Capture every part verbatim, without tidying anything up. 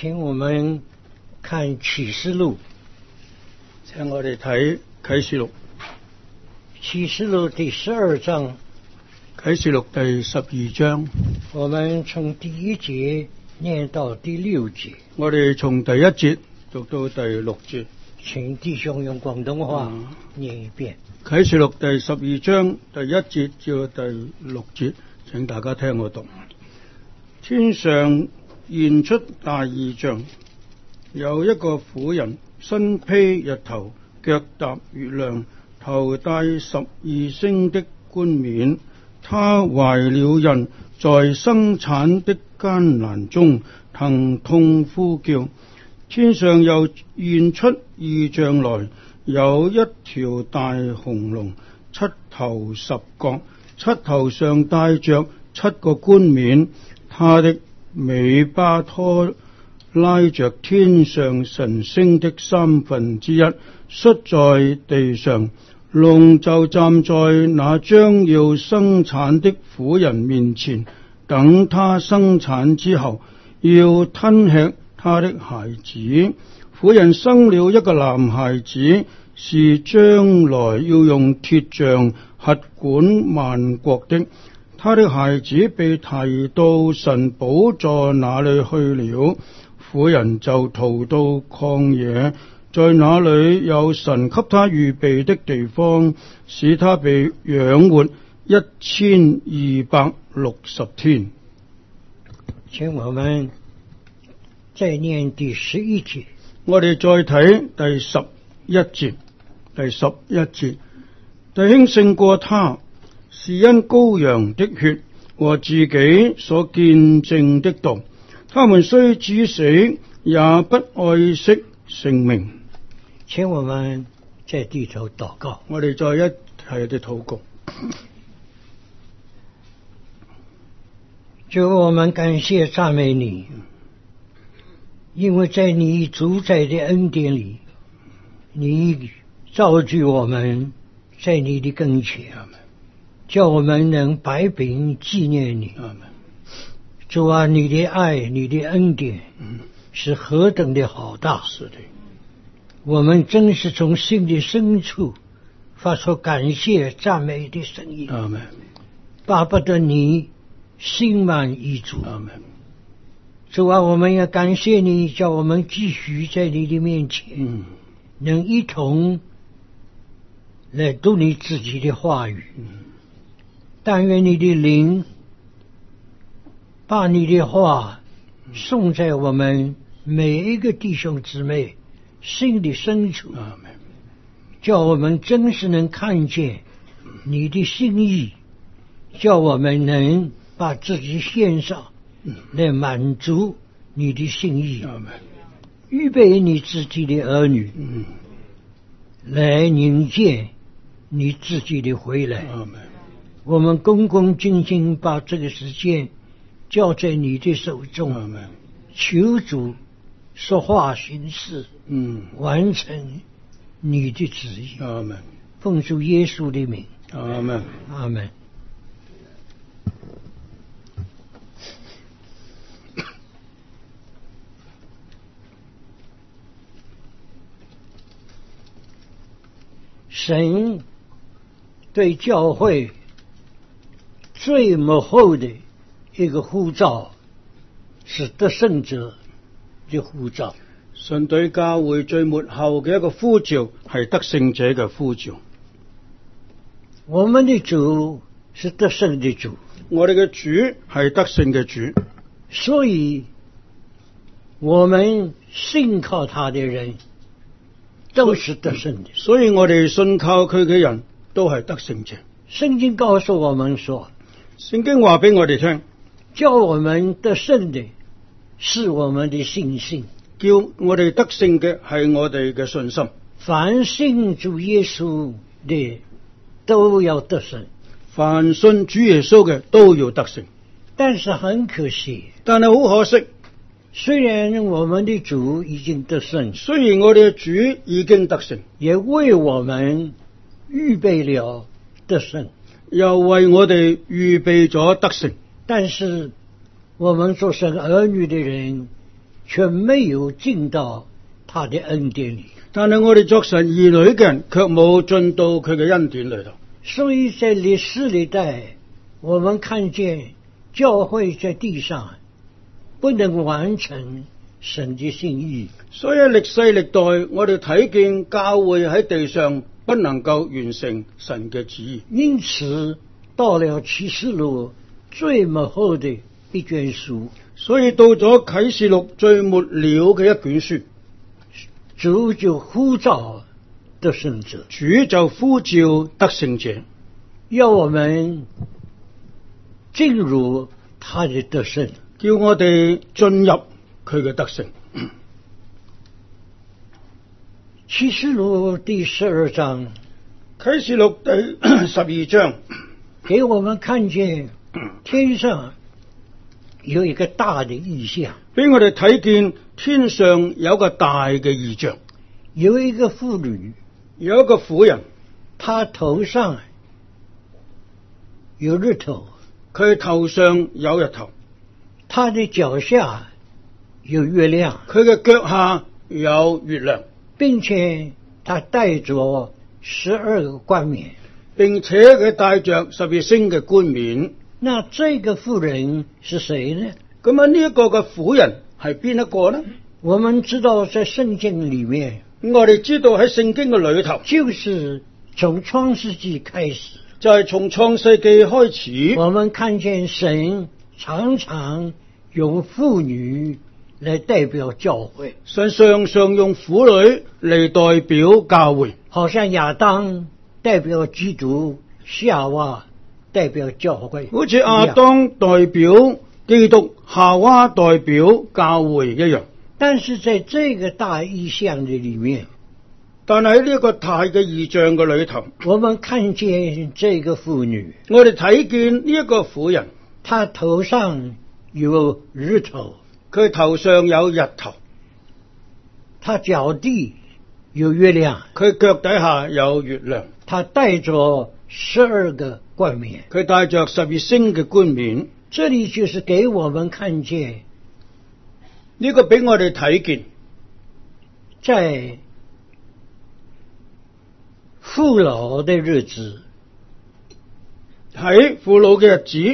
請我們看啟示錄， 請我哋睇啟示錄。 啟示錄第十二章， 啟示錄第十二章， 我們從第一節念到第六節。 我哋從第一節讀到第六節。 請弟兄用廣東話念一遍。 啟示錄第十二章第一節至到第六節，請大家聽我讀。天上現出大異象，有一個婦人，身披日頭，腳踏月亮，頭戴十二星的冠冕。她懷了孕，在生產的艱難中疼痛呼叫。天上又現出異象來，有一條大紅龍，七頭十角，七頭上帶着七個冠冕。它的尾巴拖拉着天上晨星的三分之一，摔在地上。龍就站在那將要生產的婦人面前，等她生產之後，要吞吃她的孩子。婦人生了一個男孩子，是將來要用鐵杖轄管萬國的。他的孩子被提到神寶座那裏去了，婦人就逃到曠野，在那裏有神給他預備的地方，使他被養活一千二百六十天。 請我們再念第十一節。 我哋再睇第十一節。第十一節，弟兄勝過他，是因羔羊的血和自己所見證的道。他們雖至死，也不愛惜性命。 請我們在低頭禱告。 我哋再一齊嘅禱告。 主，我們感謝讚美你，因為在你主宰的恩典裏，你召聚我們在你的跟前，叫我們能百秉紀念你。主啊，你的愛，你的恩典是何等的好大！ 是的， 我們真是從心的深處發出感謝讚美的聲音。 阿們。 巴不得你心滿意足。 阿們。 主啊，我們要感謝你，叫我們繼續在你的面前， 嗯， 能一同來讀你自己的話語。 嗯， 但願你的靈把你的話送在我們每一個弟兄姊妹心的深處， 阿們， 叫我們真是能看見你的心意，叫我們能把自己獻上來滿足你的心意， 阿們， 預備你自己的兒女， 嗯， 來迎接你自己的回來。 阿們。 我們恭恭敬敬把這個時間交在你的手中， 阿們。 求主說話行事， 嗯， 完成你的旨意。 阿們。 奉主耶穌的名， 阿們。 阿們。神對教會最幕後的一個呼召是得勝者的呼召。 神對教會最末後嘅一個呼召係得勝者嘅呼召。 我們的主是得勝的主， 我哋嘅主係得勝嘅主， 所以我們信靠他的人都是得勝的。 所以我哋信靠佢嘅人都係得勝者。 聖經告訴我們說， 聖經話俾我哋聽， 叫我們得勝的是我們的信心， 叫我哋得勝嘅係我哋嘅信心。 凡信主耶穌的都要得勝， 凡信主耶穌嘅都要得勝。 但是很可惜， 但係好可惜， 雖然我們的主已經得勝， 雖然我哋嘅主已經得勝， 也為我們預備了得勝， 又為我哋預備咗得勝， 但是我們做神兒女的人卻沒有進到他的恩典裏。 但係我哋作神兒女嘅人，卻冇進到佢嘅恩典裏頭。 所以在歷史歷代，我們看見教會在地上不能完成神的心意。 所以歷世歷代，我哋睇見教會喺地上不能夠完成神嘅旨意。 因此到了啟示錄最末後的一卷書， 所以到咗啟示錄最末了嘅一卷書， 主就呼召得勝者， 主就呼召得勝者， 要我們進入他的得勝， 叫我哋進入佢嘅得勝。 啟示錄第十二章， 啟示錄第十二章給我們看見天上有一個大的異象， 俾我哋睇見天上有個大嘅異象， 有一個婦女， 有一個婦人， 她頭上有日頭， 佢頭上有日頭， 她的腳下有月亮， 佢嘅腳下有月亮， 並且她戴着十二個冠冕， 並且佢戴着十二星嘅冠冕。 那這個婦人是誰呢？ 咁啊，呢一個嘅婦人係邊一個呢？ 我們知道在聖經裏面， 我哋知道喺聖經嘅裏頭， 就是從創世紀開始， 就係從創世紀開始， 我們看見神常常用婦女來代表教會， 神常常用婦女嚟代表教會， 好像亞當代表基督，夏娃代表教會， 好似亞當代表基督，夏娃代表教會一樣。 但是在這個大異象的裏面， 但係喺呢一個大嘅異象嘅裏頭， 我們看見這個婦女， 我哋睇見呢一個婦人， 她頭上有日頭， 佢頭上有日頭， 她腳底有月亮， 佢腳底下有月亮， 她戴着十二個冠冕， 佢戴着十二星嘅冠冕。 這裏就是給我們看見， 呢個俾我哋睇見， 在父老的日子， 喺父老嘅日子，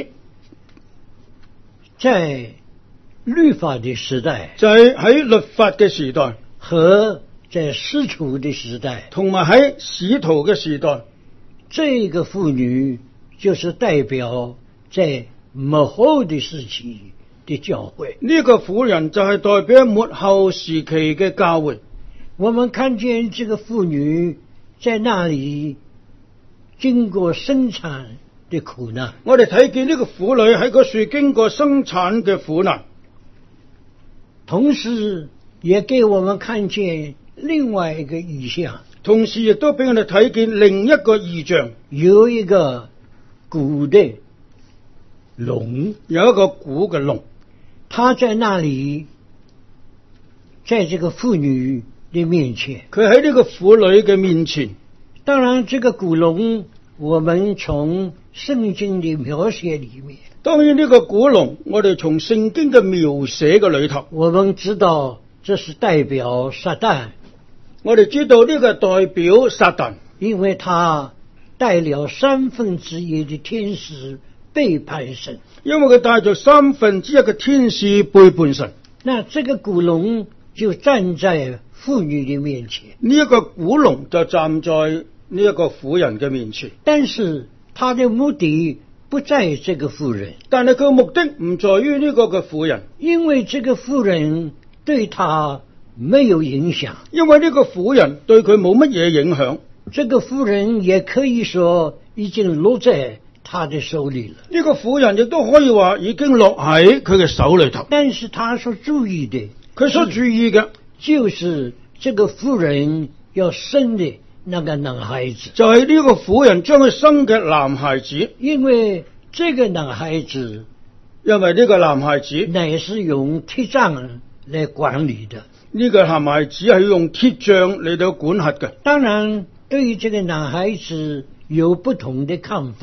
在律法的時代， 就係喺律法嘅時代， 和在使徒的時代， 同埋喺使徒嘅時代， 這個婦女就是代表在末後的時期的教會。 呢個婦人就係代表末後時期嘅教會。 我們看見這個婦女在那裏經過生產的苦難， 我哋睇見呢個婦女喺嗰處經過生產嘅苦難， 同時也給我們看見另外一個異象， 同時亦都俾我哋睇見另一個異象， 有一個鼓的龍， 有一個鼓嘅龍， 他在那裏，在這個婦女的面前， 佢喺呢個婦女嘅面前。 當然這個鼓龍我們從聖經的描寫裏面， 當然呢個鼓龍我哋從聖經嘅描寫嘅裏頭， 我們知道這是代表撒旦， 我哋知道呢個代表撒旦， 因為他帶了三分之一的天使背叛神， 因為佢帶咗三分之一嘅天使背叛神。 那這個鼓龍就站在婦女的面前， 呢一個鼓龍就站在呢一個婦人嘅面前， 但是他的目的不在這個婦人， 但係佢嘅目的唔在於呢個嘅婦人， 因為這個婦人對他沒有影響， 因為呢個婦人對佢冇乜嘢影響。 這個婦人也可以說已經落在他的手裏了。 呢個婦人亦都可以話已經落喺佢嘅手裏頭， 但是他所注意的， 佢所注意嘅就是這個婦人要生的那個男孩子， 就係呢個婦人將佢生嘅男孩子， 因為這個男孩子， 因為呢個男孩子乃是用鐵杖來管理的。 呢個男孩子係用鐵杖嚟到管轄嘅。 當然，對於這個男孩子有不同的看法。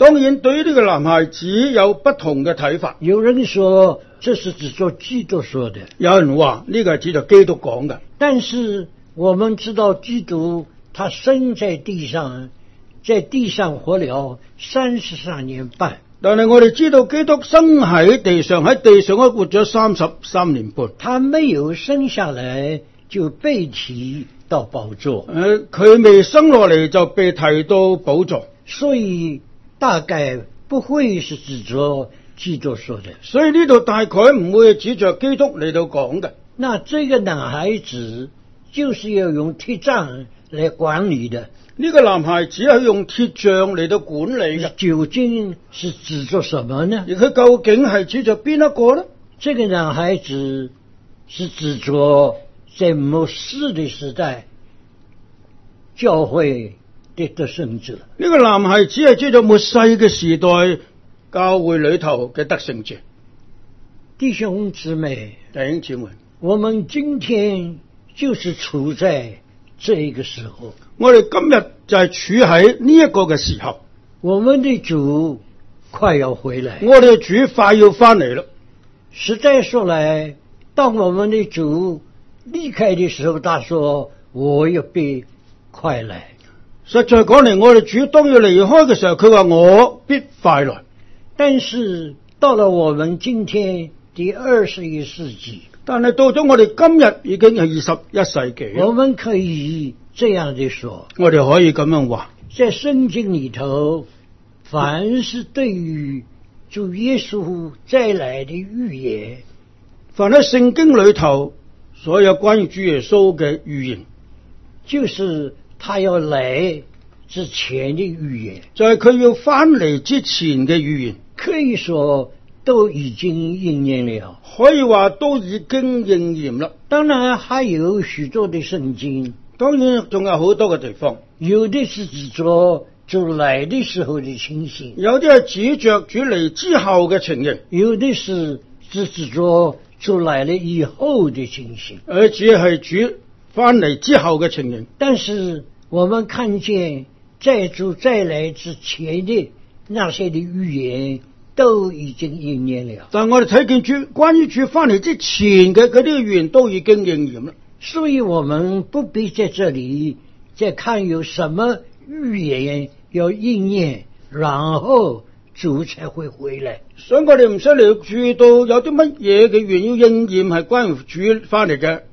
當然對於呢個男孩子有不同嘅睇法。 有人說這是指着基督說的， 有人話呢個係指着基督講嘅。 但是我們知道基督他生在地上，在地上活了三十三年半。 但係我哋知道基督生喺地上，喺地上都活咗三十三年半。 他沒有生下來就被提到寶座， 誒，佢未生落嚟就被提到寶座， 所以大概不會是指着基督說的。 所以呢度大概唔會指着基督嚟到講嘅。 那這個男孩子就是要用鐵杖來管理的。 呢個男孩子係用鐵杖嚟到管理嘅， 究竟是指着什麼呢？ 而佢究竟係指着邊一個呢？ 這個男孩子是指着在末世的時代教會的得勝者。 呢個男孩子係指着末世嘅時代教會裏頭嘅得勝者。 弟兄姊妹， 弟兄姊妹， 我們今天就是處在這個時候。 我哋今日就係處喺呢一個嘅時候， 我們的主快要回來， 我哋嘅主快要翻嚟啦。 實在說來，當我們的主離開的時候，他說我要必快來。 實在講嚟，我哋主當要離開嘅時候，佢話我必快來。 但是到了我們今天第二十一世紀， 但係到咗我哋今日已經係二十一世紀， 我們可以這樣地說， 我哋可以咁樣話， 在聖經裏頭，凡是對於主耶穌再來的預言， 凡喺聖經裏頭所有關於主耶穌嘅預言， 就是他要來之前的預言， 就係佢要翻嚟之前嘅預言， 可以說都已經應驗了， 可以話都已經應驗啦。 當然還有許多的聖經， 當然仲有好多嘅地方， 有的是指着主來的時候的情形， 有啲係指着主嚟之後嘅情形， 有的是指指着主來了以後的情形， 而只係主翻嚟之後嘅情形。 但是我們看見在主再來之前的那些的預言都已經應驗了， 但我哋睇見主關於主翻嚟之前嘅嗰啲預言都已經應驗啦， 所以我們不必在這裏再看有什麼預言要應驗，然後主才會回來。 所以我哋唔使嚟注意到有啲乜嘢嘅預言要應驗係關於主翻嚟嘅。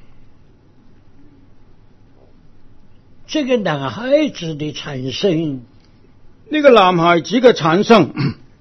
這個男孩子的產生， 呢個男孩子嘅產生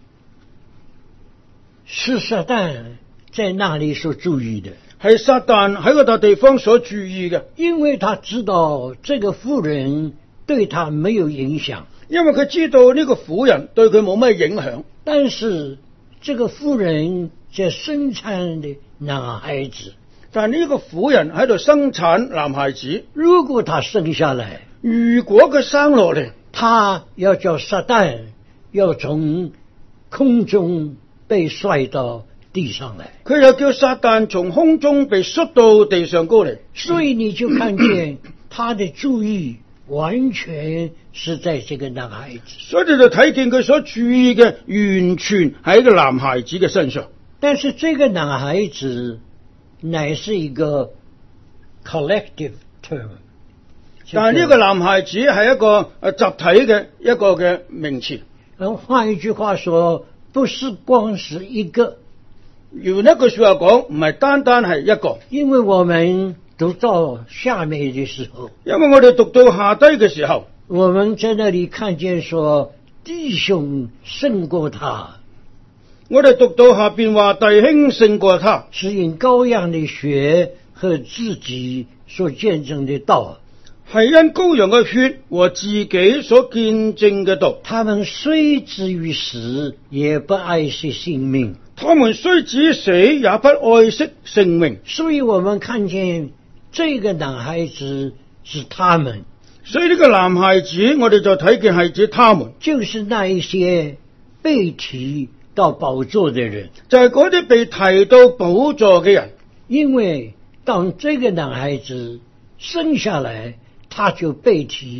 是撒旦在那裏所注意的， 係撒旦喺嗰笪地方所注意嘅， 因為他知道這個婦人對他沒有影響， 因為佢知道呢個婦人對佢冇咩影響， 但是這個婦人在生產的男孩子， 但係呢個婦人喺度生產男孩子， 如果他生下來， 如果佢生落嚟， 他要叫撒旦要從空中被摔到地上來， 佢又叫撒旦從空中被摔到地上高嚟， 所以你就看見他的注意完全是在這個男孩子， 所以你就睇見佢所注意嘅完全喺一個男孩子嘅身上。 但是這個男孩子乃是一個 collective term， 但係呢個男孩子係一個誒集體嘅一個嘅名詞。 咁換一句話說，不是光是一個， 用一句說話講，唔係單單係一個。 因為我們讀到下面的時候， 因為我哋讀到下低嘅時候， 我們在那裡看見說弟兄勝過他， 我哋讀到下邊話弟兄勝過他， 是因羔羊的血和自己所見證的道， 係因羔羊嘅血和自己所見證嘅道。 他們雖至於死，也不愛惜性命。 他們雖至死，也不愛惜性命。 所以我們看見這個男孩子是他們， 所以呢個男孩子，我哋就睇見係指他們， 就是那一些被提到寶座的人， 就係嗰啲被提到寶座嘅人。 因為當這個男孩子生下來，他就被提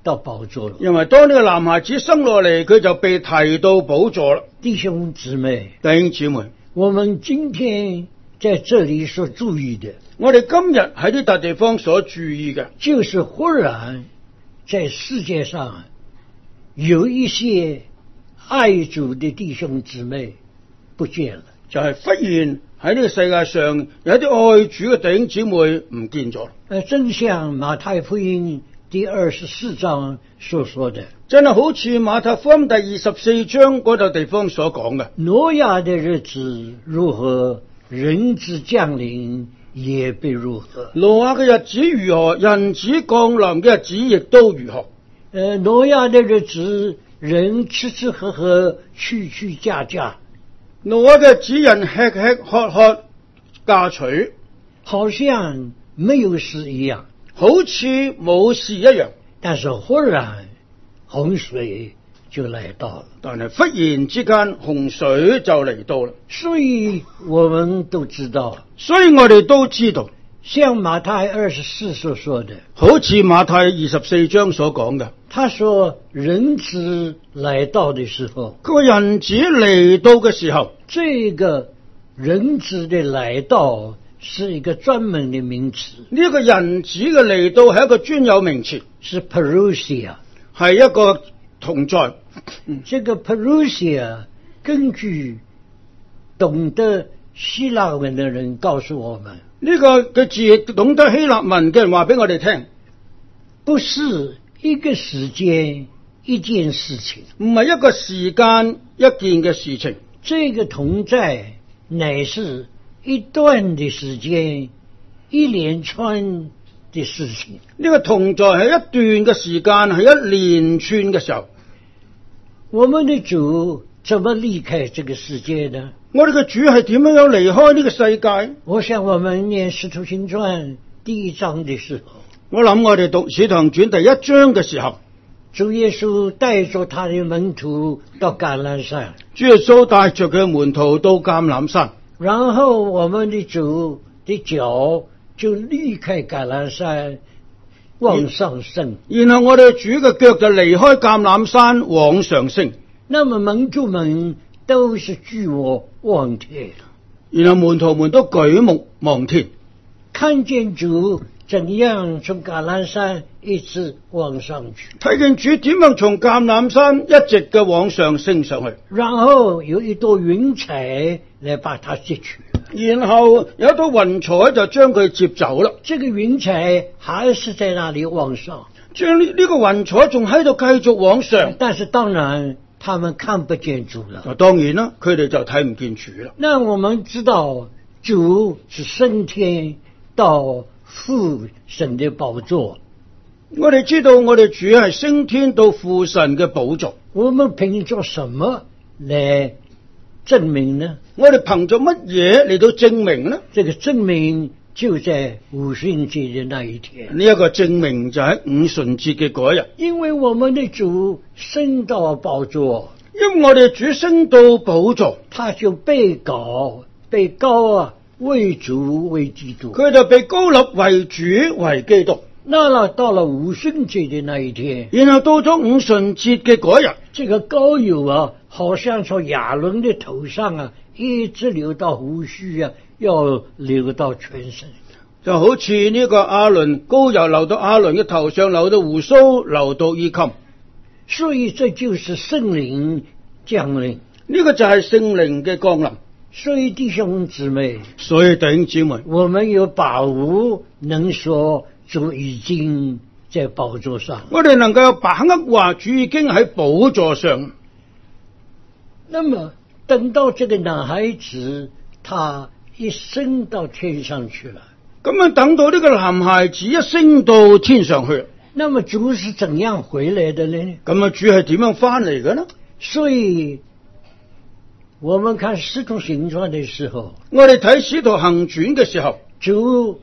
到寶座了。 因為當呢個男孩子生落嚟，佢就被提到寶座啦。 弟兄姊妹， 弟兄姊妹， 我們今天在這裡所注意的， 我哋今日喺呢笪地方所注意嘅， 就是忽然在世界上有一些愛主的弟兄姊妹不見了， 就係忽然喺呢個世界上有啲愛主嘅弟兄姊妹唔見咗。 誒，正像馬太福音第二十四章所說的， 真係好似馬太福音第二十四章嗰度地方所講嘅， 挪亞的日子如何，人子降臨也必如何。 挪亞嘅日子如何，人子降臨嘅日子亦都如何。 呃，挪亞的日子，人吃吃喝喝，去去嫁嫁。 挪亞嘅日子，人吃吃喝喝，嫁娶， 好像沒有事一樣， 好似冇事一樣。 但是忽然洪水就來到了， 但係忽然之間洪水就嚟到啦。 所以我們都知道， 所以我哋都知道， 像馬太二十四所說的， 好似馬太二十四章所講嘅， 他說人子來到的時候， 佢話人子嚟到嘅時候， 這個人子的來到是一個專門的名詞， 呢個人子嘅嚟到係一個專有名詞， 是 parousia， 係一個同在。 這個 parousia 根據懂得希臘文的人告訴我們， 呢個嘅字懂得希臘文嘅人話俾我哋聽， 不是一個時間一件事情， 唔係一個時間一件嘅事情。 這個同在乃是一段的時間，一連串的事情。 呢個同在係一段嘅時間，係一連串嘅時候。 我們的主怎麼離開這個世界呢？ 我哋嘅主係點樣樣離開呢個世界？ 我想我們念《使徒行傳》第一章的時候， 我諗我哋讀《使徒行傳》第一章嘅時候， 主耶穌帶着他的門徒到橄欖山， 主耶穌帶着佢嘅門徒到橄欖山， 然後我們的主的腳就離開橄欖山往上升， 然後我哋主嘅腳就離開橄欖山往上升。 那麼門徒們都是舉目望天， 然後門徒們都舉目望天， 看見主怎樣從橄欖山一直往上去， 睇見主點樣從橄欖山一直嘅往上升上去， 然後有一朵雲彩來把它接去， 然後有一朵雲彩就將佢接走啦。 這個雲彩還是在那裡往上， 將呢呢個雲彩仲喺度繼續往上， 但是當然他們看不見主了。 當然啦，佢哋就睇唔見主啦。 那我們知道主是升天到父神的寶座， 我哋知道我哋主係升天到父神嘅寶座。 我們憑着什麼來證明呢？ 我哋憑着乜嘢嚟到證明呢？ 這個證明就在五旬節的那一天。 呢一個證明就喺五旬節嘅嗰日， 因為我們的主升到寶座， 因為我哋主升到寶座， 他就被膏被膏啊為主為基督， 佢就被膏立為主為基督。 那了到了五旬節的那一天， 然後到咗五旬節嘅嗰日， 這個膏油啊，好像從亞倫的頭上啊，一直流到鬍鬚啊，要流到全身， 就好似呢個亞倫膏油流到亞倫嘅頭上，流到鬍鬚，流到衣襟。 所以這就是聖靈降臨， 呢個就係聖靈嘅降臨。 所以弟兄姊妹， 所以弟兄姊妹， 我們有把握能說主已經在寶座上， 我哋能夠有把握話主已經喺寶座上。 那麼等到這個男孩子他一升到天上去了， 咁啊等到呢個男孩子一升到天上去， 那麼主是怎樣回來的呢？ 咁啊主係點樣翻嚟嘅呢？ 所以我們看使徒行傳的時候， 我哋睇使徒行傳嘅時候， 主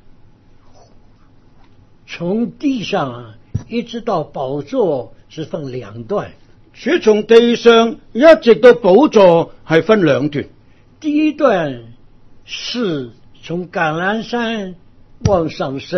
從地上一直到寶座是分兩段， 主從地上一直到寶座係分兩段。 第一段是從橄欖山往上升，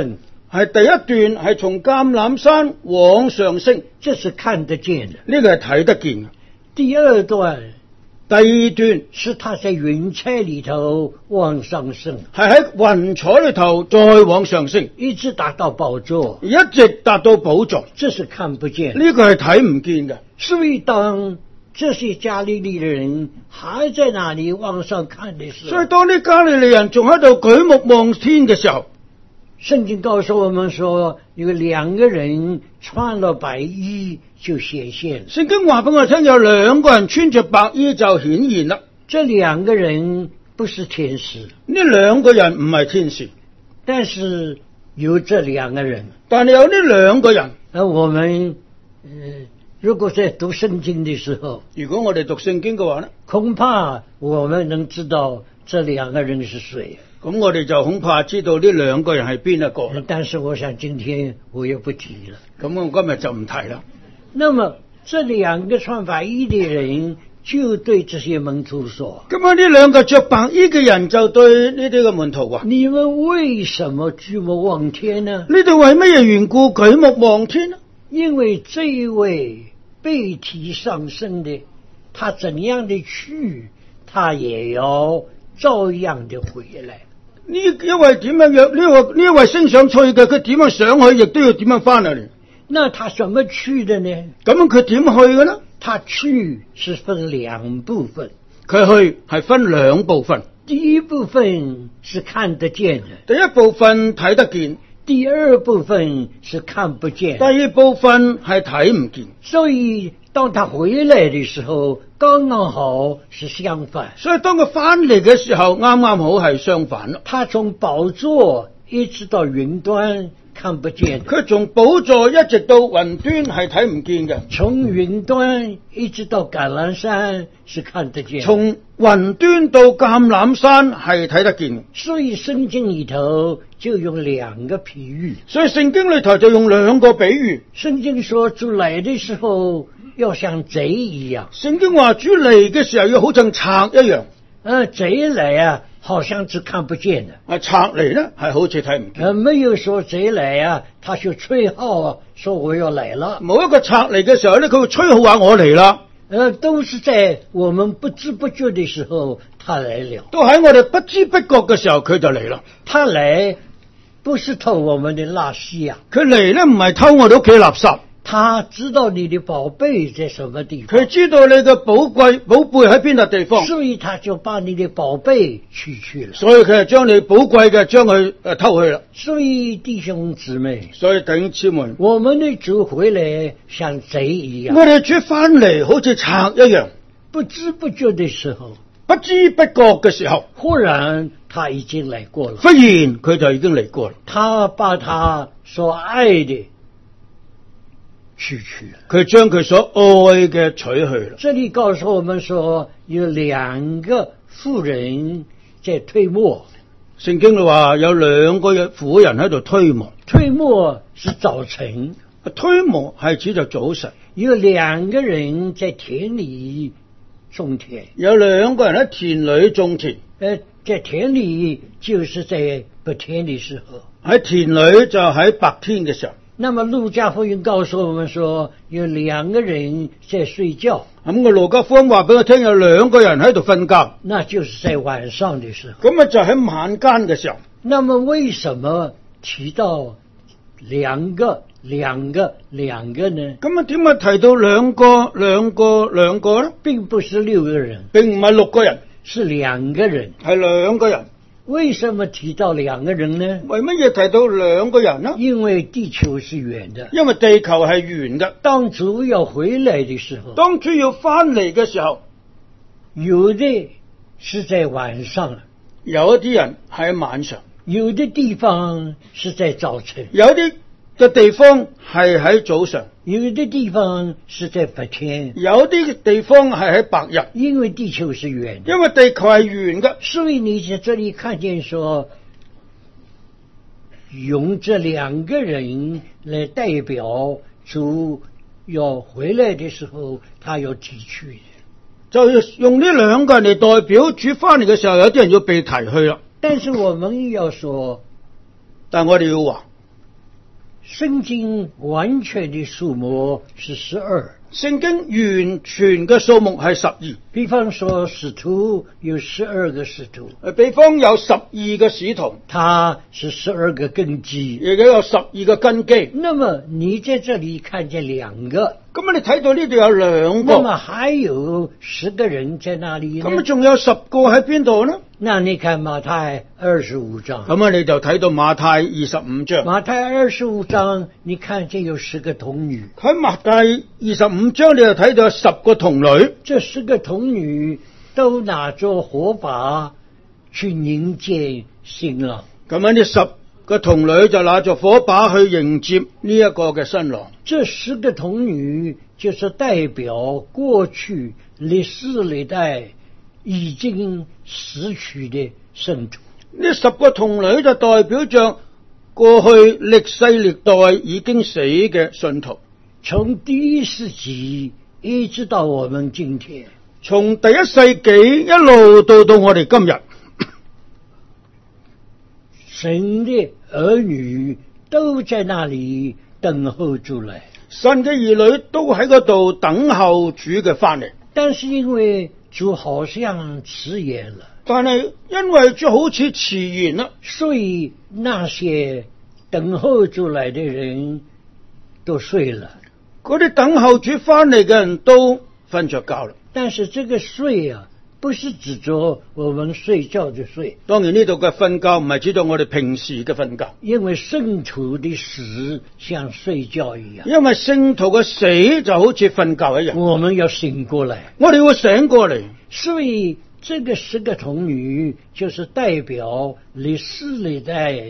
係第一段係從橄欖山往上升， 這是看得見的。 呢個係睇得見嘅。 第二段， 第二段是他在雲彩裏頭往上升， 係喺雲彩裏頭再往上升， 一直達到寶座， 一直達到寶座， 這是看不見的。 呢個係睇唔見嘅。 所以當這些加利利的人還在那裏往上看的時候， 所以當啲加利利人仲喺度舉目望天嘅時候， 聖經告訴我們說，有兩個人穿了白衣就顯現。 聖經話俾我聽，有兩個人穿着白衣就顯現啦。 這兩個人不是天使， 呢兩個人唔係天使， 但是有這兩個人。 但係有呢兩個人。 而我們，呃，如果在讀聖經的時候， 如果我哋讀聖經嘅話呢， 恐怕我們能知道這兩個人是誰。 咁我哋就恐怕知道呢兩個人係邊一個。 但是我想今天我也不提了。 咁我今日就唔提啦。 那麼這兩個穿白衣的人就對這些門徒說： 咁啊，呢兩個着白衣嘅人就對呢啲嘅門徒話： 你們為什麼舉目望天呢？ 你哋為乜嘢緣故舉目望天呢？ 因為這一位被提上升的，他怎樣的去，他也要照樣的回來。 呢一位點樣樣？呢個呢一位升上去嘅，佢點樣上去，亦都要點樣翻嚟。 那他怎麼去的呢？ 咁樣佢點去嘅呢？ 他去是分兩部分， 佢去係分兩部分。 第一部分是看得見的， 第一部分睇得見； 第二部分是看不見。 第二部分係睇唔見。 所以當他回來的時候，剛剛好是相反。 所以當佢翻嚟嘅時候，啱啱好係相反咯。 他從寶座一直到雲端看不見， 佢從寶座一直到雲端係睇唔見嘅。 從雲端一直到橄欖山是看得見， 從雲端到橄欖山係睇得見。 所以聖經裏頭就用兩個比喻。 所以聖經裏頭就用兩個比喻。 聖經說主來的時候要像賊一樣。 聖經話主嚟嘅時候要好像賊一樣。 呃，賊來啊，好像是看不見的。 啊，賊嚟呢係好似睇唔見。 呃，沒有說賊來啊，他就吹號啊，說我要來了。 冇一個賊嚟嘅時候呢，佢會吹號話我嚟啦。 呃，都是在我們不知不覺的時候，他來了。 都喺我哋不知不覺嘅時候，佢就嚟啦。 他來不是偷我們的垃圾啊， 佢嚟呢唔係偷我哋屋企垃圾。 他知道你的寶貝在什麼地方， 佢知道你嘅寶貴寶貝喺邊笪地方， 所以他就把你的寶貝取去了。 所以佢係將你寶貴嘅將佢誒偷去啦。 所以弟兄姊妹， 所以弟兄姊妹， 我們的主回來像賊一樣， 我哋主翻嚟好似賊一樣， 不知不覺的時候， 不知不覺嘅時候， 忽然他已經來過了。 忽然佢就已經嚟過啦。 他把他所愛的取去了， 佢將佢所愛嘅取去啦。 這裏告訴我們說，有兩個婦人在推磨。 聖經裏話有兩個婦人喺度推磨。 推磨是早晨， 推磨係指就早晨。 有兩個人在田裏種田， 有兩個人喺田裏種田。 呃，在田裏就是在白天的時候， 喺田裏就喺白天嘅時候。 那麼路加福音告訴我們說，有兩個人在睡覺。 咁個路加福音話俾我聽，有兩個人喺度瞓覺， 那就是在晚上的時候。 咁啊就喺晚間嘅時候。 那麼為什麼提到兩個、兩個、兩個呢？ 咁啊點解提到兩個、兩個、兩個呢？ 並不是六個人， 並唔係六個人， 是兩個人， 係兩個人。 為什麼提到兩個人呢？ 為乜嘢提到兩個人呢？ 因為地球是圓的， 因為地球係圓嘅。 當主要回來的時候， 當主要翻嚟嘅時候， 有的是在晚上， 有一啲人喺晚上， 有的地方是在早晨， 有啲嘅地方係喺早上， 有的地方是在白天， 有啲地方係喺白日。 因為地球是圓的， 因為地球係圓嘅， 所以你在這裏看見說，用這兩個人來代表主要回來的時候，他要提去的。 就用呢兩個人嚟代表主翻嚟嘅時候，有啲人要被提去啦。 但是我們要說， 但我哋要話， 聖經完全的數目是十二。 聖經完全嘅數目係十二。 比方說使徒有十二個使徒， 誒，比方有十二個使徒， 他是十二個根基， 亦都有十二個根基。 那麼你在這裡看見兩個， 咁你睇到呢度有兩個， 那麼還有十個人在哪裡呢？ 咁仲有十個喺邊度呢？ 那你看馬太二十五章， 咁啊你就睇到馬太二十五章。 馬太二十五章，你看見有十個童女。 喺馬太二十五章，你就睇到十個童女。 這十個童女都拿着火把去迎接新郎。 咁樣呢十個童女就拿着火把去迎接呢一個嘅新郎。 這十個童女就是代表過去歷世歷代已經死去的聖徒。 呢十個童女就代表着過去歷世歷代已經死嘅信徒， 從第一世紀一直到我們今天， 從第一世紀一路到到我哋今日， 神的兒女都在那裡等候主來， 神嘅兒女都喺嗰度等候主嘅翻嚟。 但是因為主好像遲延了， 但係因為主好似遲延啦， 所以那些等候主來的人都睡了。 嗰啲等候主翻嚟嘅人都瞓着覺啦。 但是這個睡啊，不是指着我們睡覺的睡。 當然呢度嘅瞓覺唔係指到我哋平時嘅瞓覺， 因為聖徒的死像睡覺一樣。 因為聖徒嘅死就好似瞓覺一樣， 我們要醒過來， 我哋會醒過嚟。 所以這個十個童女就是代表歷世歷代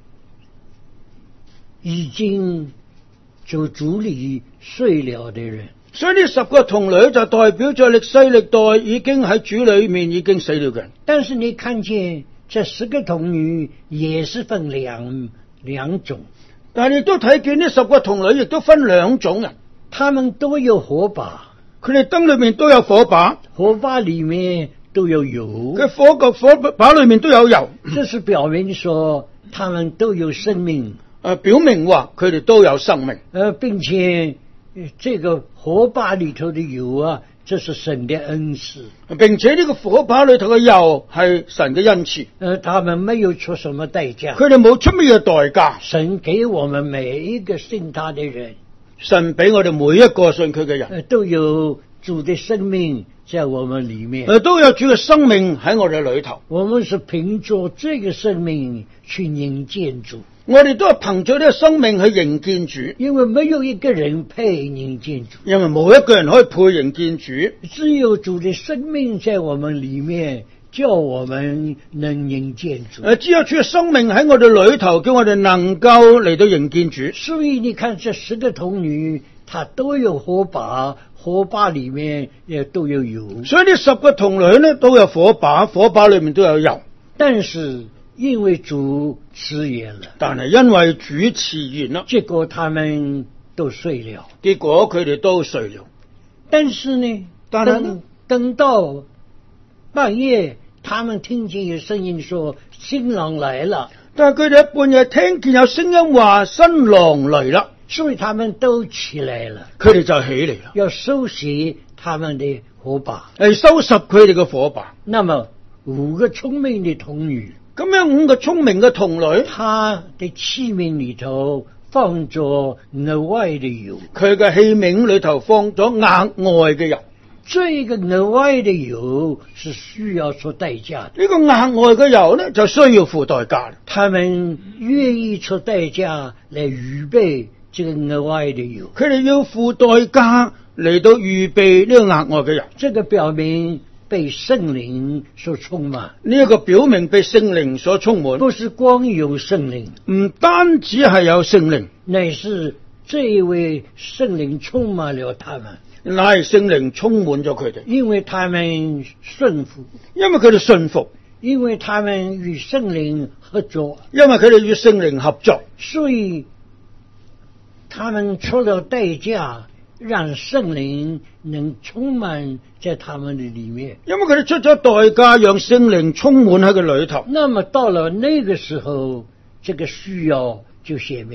已經就主裏睡了的人。 所以呢十個童女就代表咗歷世歷代已經喺主裏面已經死了嘅人。 但是你看見這十個童女也是分兩兩種， 但係你都睇見呢十個童女亦都分兩種人， 他們都有火把， 佢哋燈裏面都有火把， 火把裏面都有油， 佢火個火把裏面都有油， 這是表明說他們都有生命， 誒，表明話佢哋都有生命， 呃，並且這個火把裏頭的油啊，這是神的恩賜， 並且呢個火把裏頭嘅油係神嘅恩賜， 呃，他們沒有出什麼代價， 佢哋冇出咩嘅代價， 神給我們每一個信他的人， 神俾我哋每一個信佢嘅人， 呃，都有主的生命在我們裏面， 誒，都有主嘅生命喺我哋裏頭， 我們是憑着這個生命去迎見主。 我哋都係憑着呢個生命去迎見主， 因為沒有一個人配迎見主， 因為冇一個人可以配迎見主， 只有主的生命在我們裏面，叫我們能迎見主。 誒，只有主嘅生命喺我哋裏頭，叫我哋能夠嚟到迎見主。 所以你看，這十個童女，她都有火把，火把裏面也都有油。 所以呢十個童女呢都有火把，火把裏面都有油。 但是因為主遲延了， 但係因為主遲延啦， 結果他們都睡了。 結果佢哋都睡了。 但是呢， 但係呢等到半夜，他們聽見有聲音說新郎來了， 但係佢哋一半夜聽見有聲音話新郎嚟啦， 所以他們都起來了， 佢哋就起嚟啦， 要收拾他們的火把， 係收拾佢哋嘅火把。 那麼五個聰明的童女， 咁樣五個聰明嘅童女， 她的器皿裏頭放咗額外的油， 佢嘅器皿裏頭放咗額外嘅油。 這個額外的油是需要出代價的， 呢個額外嘅油呢，就需要付代價。 他們願意出代價嚟預備這個額外的油， 佢哋要付代價嚟到預備呢個額外嘅油。 這個表明被聖靈所充滿， 呢一個表明被聖靈所充滿， 不是光有聖靈， 唔單止係有聖靈， 乃是這一位聖靈充滿了他們， 乃係聖靈充滿咗佢哋， 因為他們順服， 因為佢哋信服， 因為他們與聖靈合作， 因為佢哋與聖靈合作， 所以他們出了代價，讓聖靈能充滿在他們的裏面。 因為佢哋出咗代價，讓聖靈充滿喺佢裏頭。 那麼到了那個時候，這個需要就顯明了。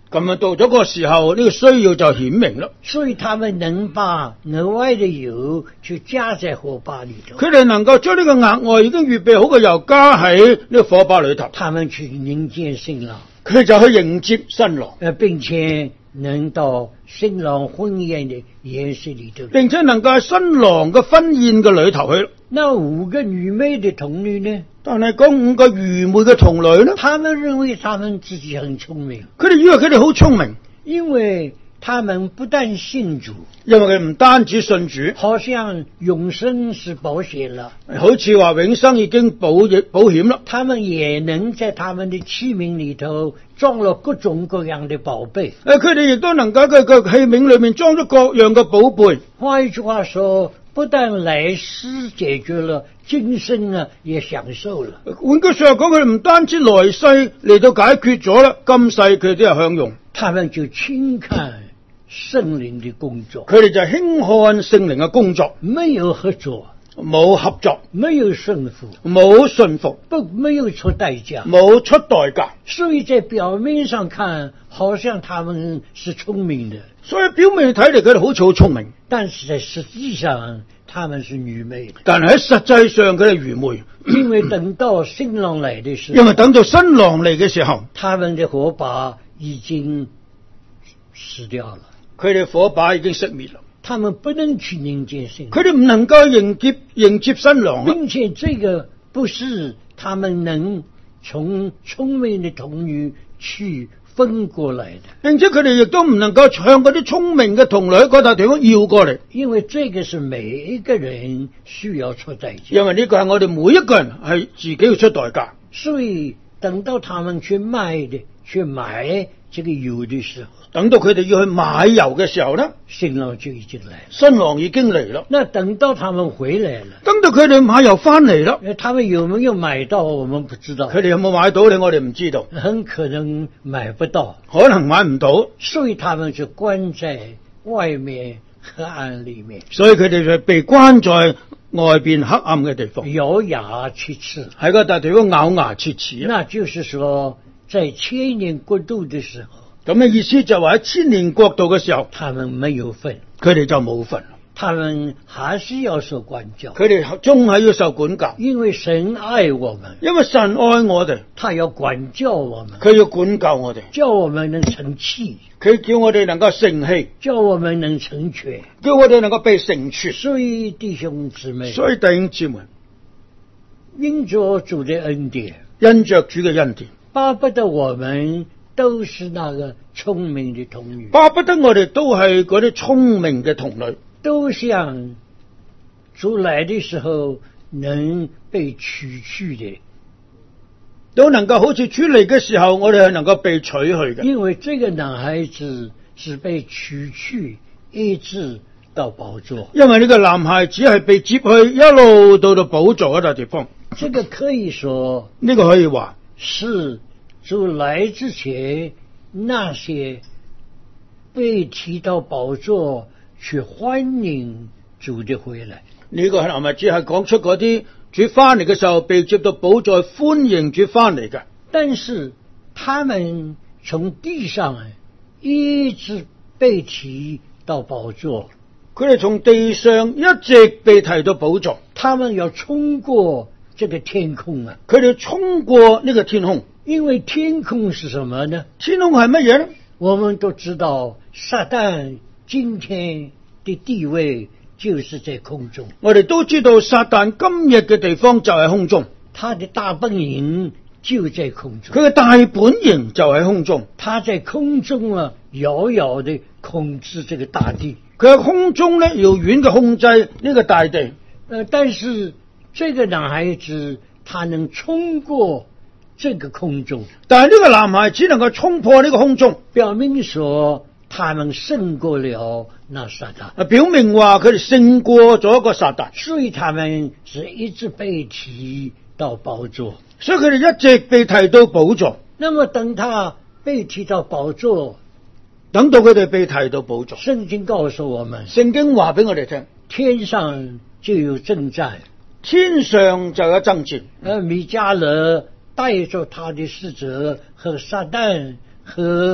咁啊，到咗個時候，呢、這個需要就顯明啦。 所以他們能把額外的油去加在火把裏頭。 佢哋能夠將呢個額外已經預備好嘅油加喺呢個火把裏頭。 他們去迎接新郎， 佢就去迎接新郎， 呃，並且能到新郎婚宴的宴席裏頭， 並且能夠喺新郎嘅婚宴嘅裏頭去。 那五個愚昧的童女呢？ 但係嗰五個愚昧嘅童女呢？ 他們認為他們自己很聰明， 佢哋以為佢哋好聰明， 因為他們不但信主， 因為佢唔單止信主， 好像永生是保險了， 好似話永生已經保險保險啦。 他們也能在他們的器皿裏頭裝了各種各樣的寶貝。 誒，佢哋亦都能夠喺個器皿裏面裝咗各樣嘅寶貝。 換一句話說，不但來世解決了，今生啊也享受了。 換句說話講，佢哋唔單止來世嚟到解決咗啦，今世佢哋都係享用。 他們就輕看聖靈的工作， 佢哋就輕看聖靈嘅工作， 沒有合作， 冇合作， 沒有順服， 冇順服， 不沒有出代價， 冇出代價。 所以在表面上看，好像他們是聰明的， 所以表面睇嚟佢哋好似好聰明， 但是在實際上他們是愚昧的。 但係喺實際上佢哋愚昧， 因為等到新郎來的時候， 因為等到新郎嚟嘅時候， 他們的火把已經死掉了， 佢哋火把已經熄滅啦。 他們不能去迎接新郎， 佢哋唔能夠迎接迎接新郎， 並且這個不是他們能從聰明的童女去分過來的， 並且佢哋亦都唔能夠向嗰啲聰明嘅童女嗰笪地方要過嚟， 因為這個是每一個人需要出代價， 因為呢個係我哋每一個人係自己要出代價。 所以等到他們去賣的去買這個油的時候， 等到佢哋要去買油嘅時候呢， 新郎就已經來了， 新郎已經嚟啦。 那等到他們回來了， 等到佢哋買油翻嚟啦， 他們有沒有買到我們不知道， 佢哋有冇買到呢？我哋唔知道， 很可能買不到， 可能買唔到， 所以他們就關在外面黑暗裏面， 所以佢哋就被關在外邊黑暗嘅地方， 咬牙切齒， 喺嗰笪地方咬牙切齒。 那就是說，在千年國度的時候， 咁嘅意思就話喺千年國度嘅時候， 他們沒有份， 佢哋就冇份， 他們還是要受管教， 佢哋終係要受管教， 因為神愛我們， 因為神愛我哋， 他要管教我們， 佢要管教我哋， 叫我們能成器， 佢叫我哋能夠成器， 叫我們能成全， 叫我哋能夠被成全。 所以弟兄姊妹， 所以弟兄姊妹， 因着主的恩典， 因着主嘅恩典， 巴不得我們都是那個聰明的童女， 巴不得我哋都係嗰啲聰明嘅童女， 都像主來的時候能被取去的， 都能夠好似主嚟嘅時候，我哋係能夠被取去嘅。 因為這個男孩子是被取去，一直到寶座。 因為呢個男孩子係被接去，一路到到寶座嗰笪地方。 這個可以說， 呢個可以話是主來之前那些被提到寶座去歡迎主的回來。 呢個係咪只係講出嗰啲主翻嚟嘅時候被接到寶座歡迎主翻嚟嘅？ 但是他們從地上一直被提到寶座， 佢哋從地上一直被提到寶座， 他們要衝過這個天空啊！ 佢哋衝過呢個天空， 因為天空是什麼呢？ 天空係乜嘢呢？ 我們都知道，撒旦今天的地位就是在空中。 我哋都知道撒旦今日嘅地方就喺空中， 他的大本營就在空中， 佢嘅大本營就喺空中， 他在空中啊，遙遙地控制這個大地。 佢喺空中咧，遙遠嘅控制呢個大地。 呃，但是這個男孩子他能衝過這個空中， 但係呢個男孩只能夠衝破呢個空中， 表明說他們勝過了那撒旦， 表明話佢哋勝過咗一個撒旦， 所以他們是一直被提到寶座， 所以佢哋一直被提到寶座。 那麼等他被提到寶座， 等到佢哋被提到寶座， 聖經告訴我們， 聖經話俾我哋聽， 天上就有征戰， 天上就有爭戰。 而米迦勒帶着他的使者和撒旦和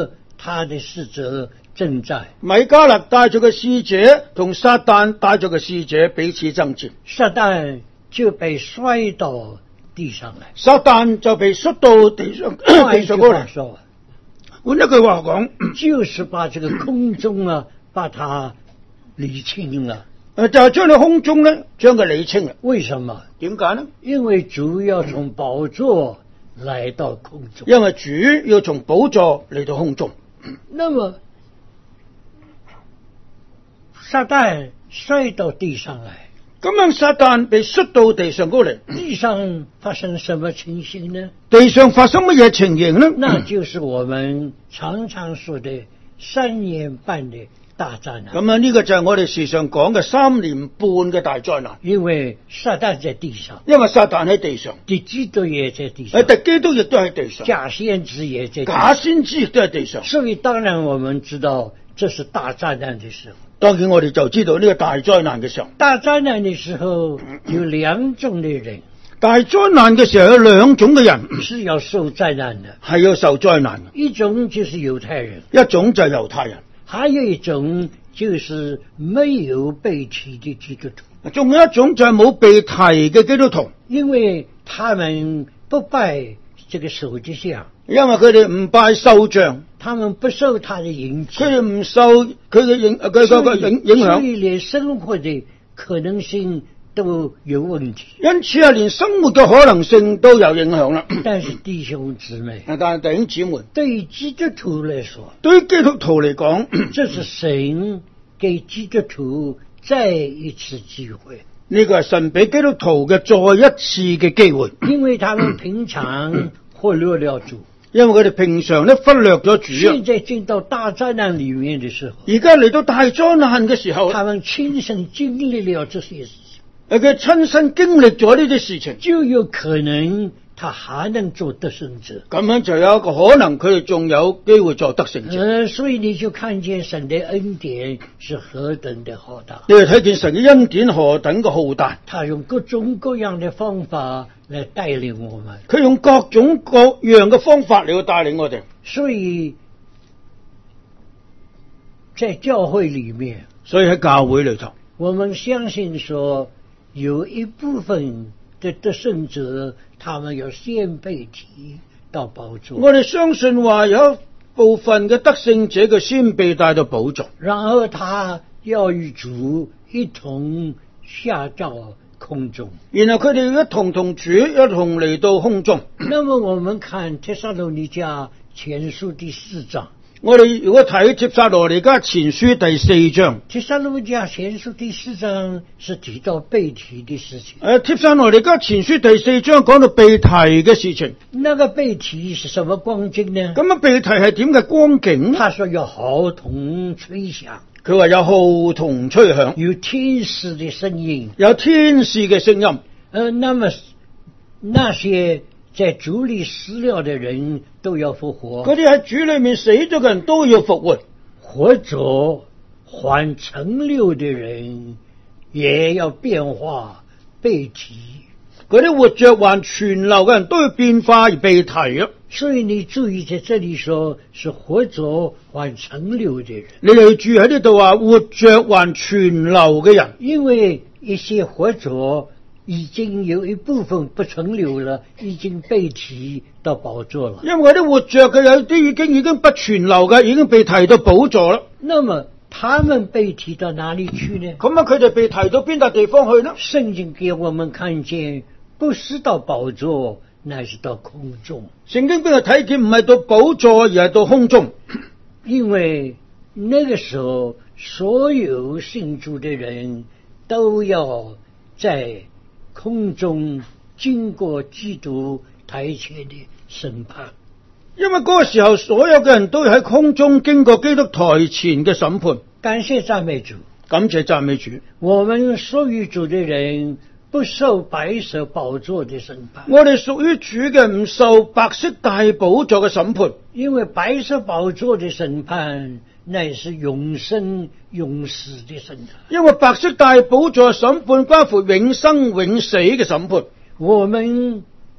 他的使者正在。 米迦勒帶住嘅使者同撒旦帶住嘅使者彼此爭戰， 撒旦就被摔到地上來。 撒旦就被摔到地上地上過嚟。換一句話講， 就是把這個空中啊，把它理清了。 誒，就係將你空中咧，將佢理清啦。 為什麼？ 點解呢？ 因為主要從寶座來到空中。 因為主要從寶座嚟到空中。 那麼撒旦摔到地上來， 咁樣撒旦被摔到地上過嚟， 地上發生什麼情形呢？ 地上發生乜嘢情形呢？ 那就是我們常常說的三年半的大災難。 咁啊，呢個就係我哋時常講嘅三年半嘅大災難。 因為撒旦在地上， 因為撒旦喺地上， 敵基督也在地上， 誒，敵基督亦都喺地上， 假先知也在地上， 假先知亦都喺地上。 所以當然我們知道這是大災難的時候。 當然我哋就知道呢個大災難嘅時候， 大災難的時候有兩種的人， 大災難嘅時候有兩種嘅人是要受災難的， 係要受災難嘅。 一種就是猶太人， 一種就係猶太人， 還有一種就是沒有被提的基督徒， 仲有一種就係冇被提嘅基督徒， 因為他們不拜這個手機像， 因為佢哋唔拜獸像， 他們不受他的影響， 佢哋唔受佢嘅影佢嗰個影影響， 所以連生活的可能性都有問題， 因此啊，連生活嘅可能性都有影響啦。 但是弟兄姊妹， 但係弟兄姊妹， 對於基督徒來說， 對於基督徒嚟講， 這是神給基督徒再一次機會。 呢個係神俾基督徒嘅再一次嘅機會， 因為他們平常忽略了主， 因為佢哋平常咧忽略咗主啊。 現在進到大災難裏面的時候， 而家嚟到大災難嘅時候， 他們親身經歷了這些事情， 誒，佢親身經歷咗呢啲事情， 就有可能他還能做得勝者。 咁樣就有一個可能，佢哋仲有機會做得勝者。 呃，所以你就看見神的恩典是何等的浩大。 你哋睇見神嘅恩典何等嘅浩大， 他用各種各樣的方法來帶領我們。 佢用各種各樣嘅方法嚟去帶領我哋。 所以在教會裏面， 所以喺教會裏頭， 我們相信說有一部分的得勝者，他們要先被提到寶座。 我哋相信話有一部分嘅得勝者，佢先被帶到寶座， 然後他要與主一同下到空中， 然後佢哋一同同主一同嚟到空中。 那麼我們看帖撒羅尼迦前書第四章， 我哋如果睇帖撒羅尼迦前書第四章， 帖撒羅尼迦前書第四章是提到被提的事情。 誒，帖撒羅尼迦前書第四章講到被提嘅事情。 那個被提是什麼光景呢？ 咁啊，被提係點嘅光景？ 他說有號筒吹響， 佢話有號筒吹響， 有天使的聲音， 有天使嘅聲音。 呃，那麼那些在主裏死了的人都要復活， 嗰啲喺主裏面死咗嘅人都要復活， 活着還存留的人也要變化被提。 嗰啲活着還存留嘅人都要變化而被提啊！ 所以你注意在這裏說是活着還存留的人， 你哋注意喺呢度話活着還存留嘅人， 因為一些活着已經有一部分不存留了，已經被提到寶座了。 因為嗰啲活着嘅有啲已經已經不存留嘅，已經被提到寶座啦。 那麼他們被提到哪裏去呢？ 咁啊，佢哋被提到邊笪地方去呢？ 聖經給我們看見，不是到寶座，乃是到空中。 聖經俾佢睇見唔係到寶座，而係到空中。 因為那個時候，所有信主的人都要在空中經過基督台前的審判。 因為嗰個時候，所有嘅人都喺空中經過基督台前嘅審判。 感謝讚美主， 感謝讚美主。 我們屬於主的人不受白色寶座的審判。 我哋屬於主嘅唔受白色大寶座嘅審判， 因為白色寶座的審判乃是永生永死的審判。 因為白色大寶座嘅審判關乎永生永死嘅審判。 我們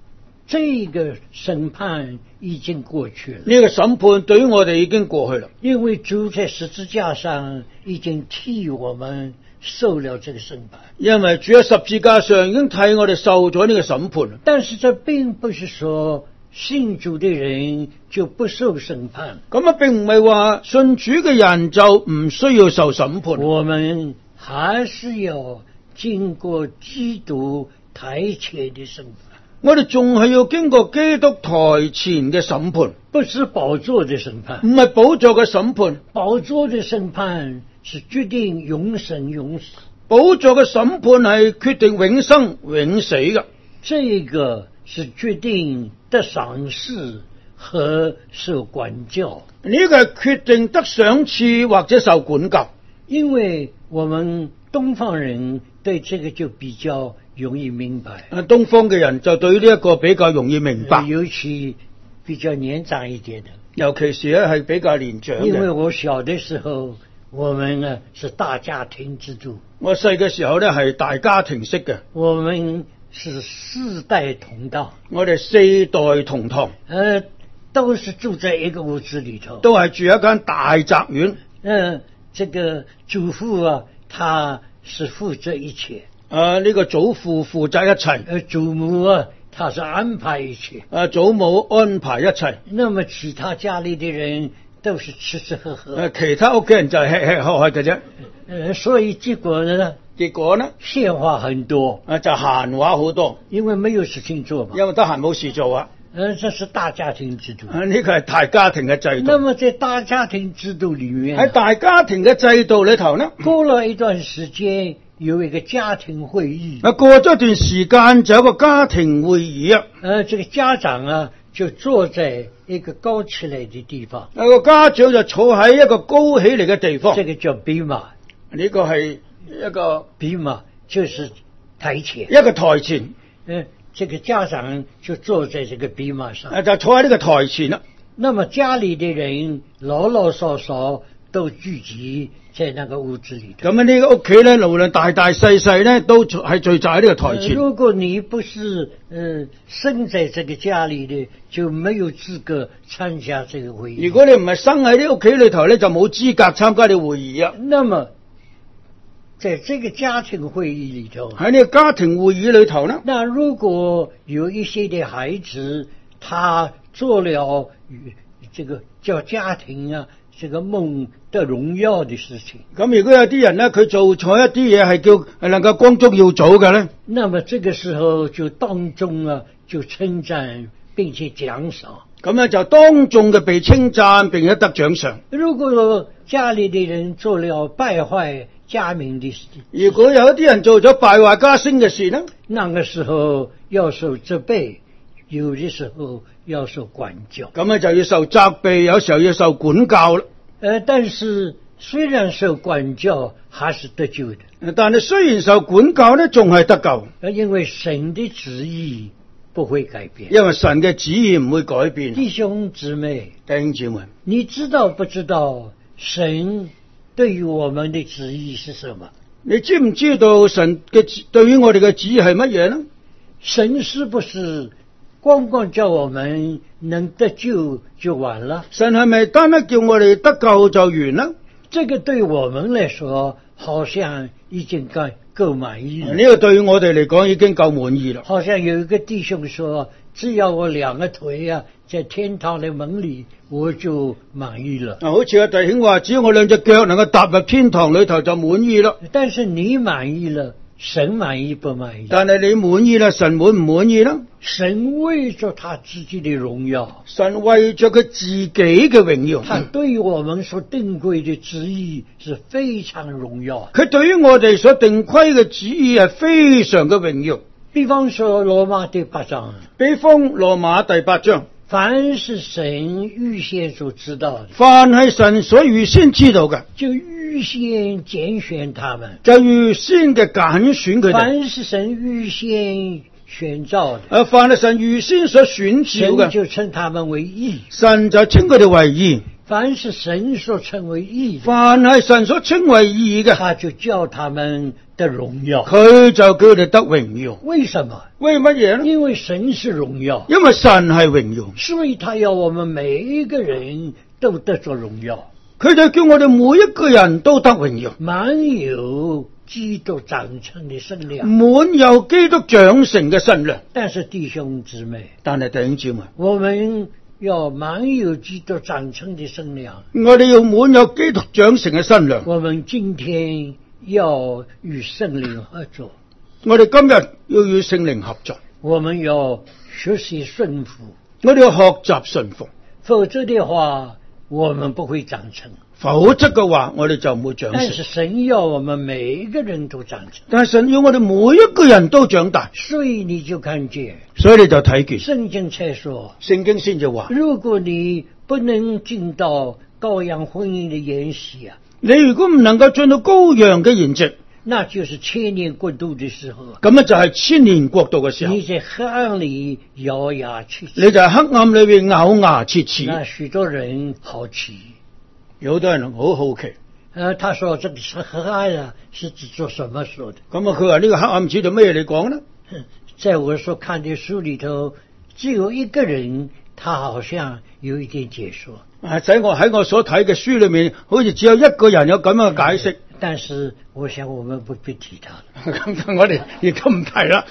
這個審判已經過去了。 呢個審判對於我哋已經過去啦， 因為主在十字架上已經替我們受了這個審判。 因為主喺十字架上已經替我哋受咗呢個審判。 但是這並不是說信主的人就不受審判。 咁啊，並唔係話信主嘅人就唔需要受審判。 我們還是要經過基督台前的審判。 我哋仲係要經過基督台前嘅審判， 不是寶座的審判。 唔係寶座嘅審判。 寶座的審判是決定永生永死。 寶座嘅審判係決定永生永死嘅。 這個是決定得賞賜和受管教。 呢個係決定得賞賜或者受管教。 因為我們東方人對這個就比較容易明白。 啊，東方嘅人就對呢一個比較容易明白， 尤其比較年長一點的， 尤其是咧係比較年長嘅。 因為我小的時候，我們呢是大家庭制度。 我細嘅時候咧係大家庭式嘅， 我們是四代同堂， 我哋四代同堂， 呃，都是住在一個屋子裏頭， 都係住一間大宅院。 嗯、呃，這個祖父啊，他是負責一切。 啊！呢、這個祖父負責一切， 呃，祖母啊，他是安排一切。 啊，祖母安排一切。 那麼其他家裏的人都是吃吃喝喝。 啊，其他屋企人就係吃吃喝喝嘅啫。 呃，所以結果呢？ 結果呢？ 閒話很多。 啊，就閒話好多。 因為沒有事情做嘛。 因為得閒冇事做啊。 呃，這是大家庭制度。 啊，呢個係大家庭嘅制度。 那麼在大家庭制度裏面， 喺大家庭嘅制度裏頭呢， 過了一段時間。有一個家庭會議， 啊，過咗一段時間就有一個家庭會議啊。 呃，這個家長啊就坐在一個高起來的地方， 啊，個家長就坐喺一個高起嚟嘅地方。 這個叫比馬， 呢個係一個比馬，就是台前， 一個台前。 呃，這個家長就坐在這個比馬上， 啊，就坐喺呢個台前啦。 那麼家裏的人老老少少都聚集在那個屋子裏頭。 咁啊，呢個屋企咧，無論大大細細咧，都係聚集喺呢個台前。 呃、如果你不是呃生在這個家裏的，就沒有資格參加這個會議。 如果你唔係生喺呢屋企裏頭咧，就冇資格參加呢個會議啊。 那麼，在這個家庭會議裏頭， 喺呢個家庭會議裏頭呢， 那如果有一些的孩子，他做了這個叫家庭啊。這個夢得榮耀的事情， 咁如果有啲人呢，佢做錯一啲嘢係叫係能夠光宗耀祖嘅咧， 那麼這個時候就當眾啊就稱讚並且獎賞， 咁咧就當眾嘅被稱讚並且得獎賞。 如果家裏的人做了敗壞家名的事， 如果有一啲人做咗敗壞家聲嘅事呢， 那個時候要受責備，有的時候要受管教， 咁咧就要受責備，有時候要受管教啦。 呃，但是雖然受管教，還是得救的。 但係雖然受管教呢，仲係得救。 因為神的旨意不會改變， 因為神嘅旨意唔會改變。 弟兄姊妹， 弟兄姊妹， 你知道不知道神對於我們的旨意是什麼？ 你知唔知道神嘅對於我哋嘅旨意係乜嘢呢？ 神是不是光光叫我們能得救就完了？ 神係咪單單叫我哋得救就完啦？ 這個對我們來說好像已經夠夠滿意了。 呢個對我哋嚟講已經夠滿意啦。 好像有一個弟兄說，只要我兩個腿啊在天堂的門裏，我就滿意了。 啊，好似阿弟兄話，只要我兩隻腳能夠踏入天堂裏頭就滿意啦。 但是你滿意了，神滿意不滿意？ 但係你滿意啦，神滿唔滿意啦？ 神為着他自己的榮耀， 神為着佢自己嘅榮耀， 他對於我們所定規的旨意是非常榮耀。 佢對於我哋所定規嘅旨意係非常嘅榮耀。 比方說羅馬第八章， 比方羅馬第八章， 凡是神預先所知道的， 凡係神所預先知道嘅， 就預先揀選他們， 就預先嘅揀選佢哋。 凡是神預先選召的， 啊，凡係神預先所選召嘅， 神就稱他們為義， 神就稱佢哋為義。 凡是神所稱為義的， 凡係神所稱為義嘅， 他就叫他們得榮耀。 佢就叫佢哋得榮耀。 為什麼？ 為乜嘢呢？ 因為神是榮耀， 因為神係榮耀， 所以他要我們每一個人都得着榮耀。 佢就叫我哋每一個人都得榮耀， 滿有基督長成的身量， 滿有基督長成嘅身量。 但是弟兄姊妹， 但係弟兄姊妹， 我們要滿有基督長成的身量， 我哋要滿有基督長成嘅身量。 我們今天要與聖靈合作， 我哋今日要與聖靈合作， 我們要學習順服， 我哋要學習順服， 否則的話我們不會長成。 否則嘅話我哋就唔會長成。 但是神要我們每一個人都長成， 但係神要我哋每一個人都長大， 所以你就看見， 所以你就睇見聖經才說， 聖經先至話， 如果你不能進到羔羊婚姻的筵席啊， 你如果唔能夠進到羔羊嘅筵席， 那就是千年國度的時候， 咁就係千年國度嘅時候， 你在黑暗裏咬牙切齒， 你就係黑暗裏邊咬牙切齒。 那許多人好奇， 有好多人好好奇。 呃，他說這個是黑暗啊，是指做什麼說的？ 咁啊，佢話呢個黑暗指到咩嚟講呢？ 在我所看的書裏頭，只有一個人，他好像有一點解說。 啊，喺我喺我所睇嘅書裏面，好似只有一個人有咁樣嘅解釋。 但是我想我們不必提他了。 咁我哋亦都唔提啦。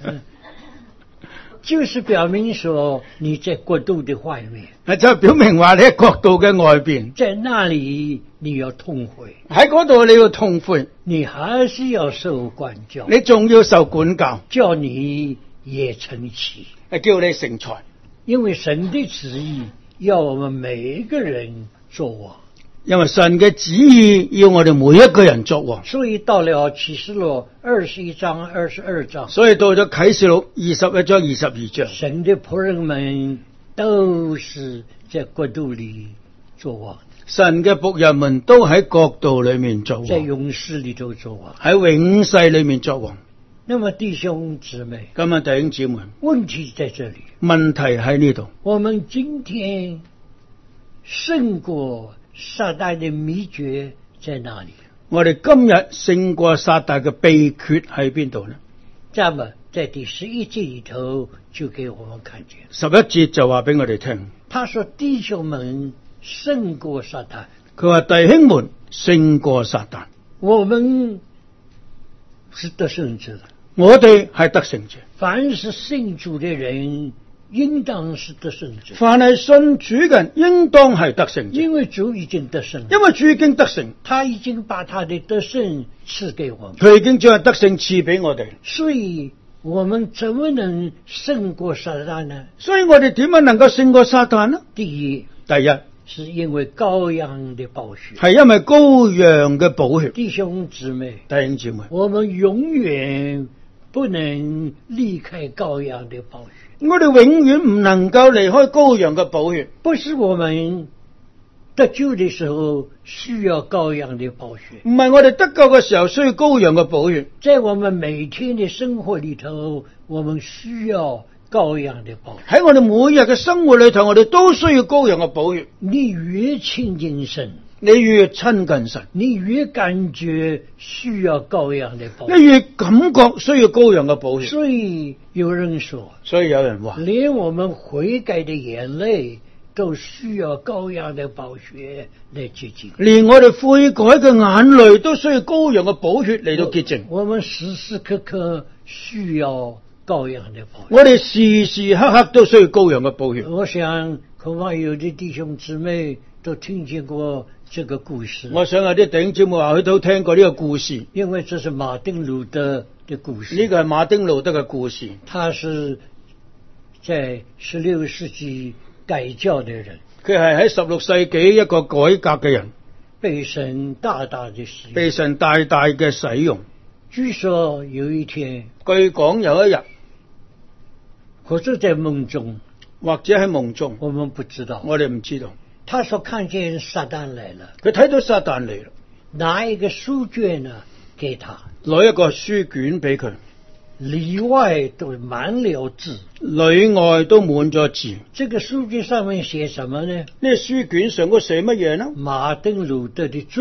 就是表明說你在國度的外面， 係就表明話你喺國度嘅外邊， 在那裏你要痛悔， 喺嗰度你要痛悔， 你還是要受管教， 你仲要受管教， 叫你也成器， 係叫你成才。 因為神的旨意要我們每一個人作王， 因為神嘅旨意要我哋每一個人作王， 所以到了啟示錄二十一章、二十二章， 所以到咗啟示錄二十一章、二十二章， 神的僕人們都是在國度裏作王， 神嘅僕人們都喺國度裏面作王， 在勇士裏頭作王， 喺永世裏面作王。 那麼弟兄姊妹， 今日弟兄姊妹， 問題在這裏， 問題喺呢度。 我們今天勝過撒旦的秘訣在哪裏？ 我哋今日勝過撒旦嘅秘訣喺邊度呢？ 這麼在第十一節裏頭就給我們看見， 十一節就話俾我哋聽， 他說弟兄們勝過撒旦， 佢話弟兄們勝過撒旦， 我們是得勝者， 我哋係得勝者。 凡是信主的人應當是得勝者， 凡係信主嘅人應當係得勝者， 因為主已經得勝， 因為主已經得勝， 他已經把他的得勝賜給我們， 佢已經將得勝賜俾我哋， 所以我們怎麼能勝過撒旦呢？ 所以我哋點樣能夠勝過撒旦呢？ 第一， 第一是因為羔羊的寶血， 係因為羔羊嘅寶血。 弟兄姊妹， 弟兄姊妹， 我們永遠不能離開羔羊的寶血， 我哋永遠唔能夠離開羔羊嘅寶血。 不是我們得救的時候需要羔羊的寶血， 唔係我哋得救嘅時候需要羔羊嘅寶血， 在我們每天的生活裏頭，我們需要羔羊的寶血。 喺我哋每日嘅生活裏頭，我哋都需要羔羊嘅寶血。 你越親近神， 你越親近神， 你越感覺需要羔羊的寶血， 你越感覺需要羔羊嘅寶血。 所以有人說， 所以有人話， 連我們悔改的眼淚都需要羔羊的寶血來潔淨， 連我哋悔改嘅眼淚都需要羔羊嘅寶血嚟到潔淨。 我們時時刻刻需要羔羊的寶血， 我哋時時刻刻都需要羔羊嘅寶血。 我想恐怕有啲弟兄姊妹都聽見過這個故事。 我想有啲弟兄姊妹話佢都聽過呢個故事， 因為這是馬丁路德的故事。 呢個係馬丁路德嘅故事。 他是在十六世紀改教的人， 佢係喺十六世紀一個改革嘅人， 被神大大的使用， 被神大大嘅使用。 據說有一天， 據講有一日， 或者在夢中， 或者喺夢中， 我們不知道。 我哋唔知道。 他說看見撒旦來了， 佢睇到撒旦嚟啦， 拿一個書卷呢給他， 攞一個書卷俾佢， 裏外都滿了字， 裏外都滿咗字。 這個書卷上面寫什麼呢？ 呢個書卷上嗰寫乜嘢呢？ 馬丁路德的罪，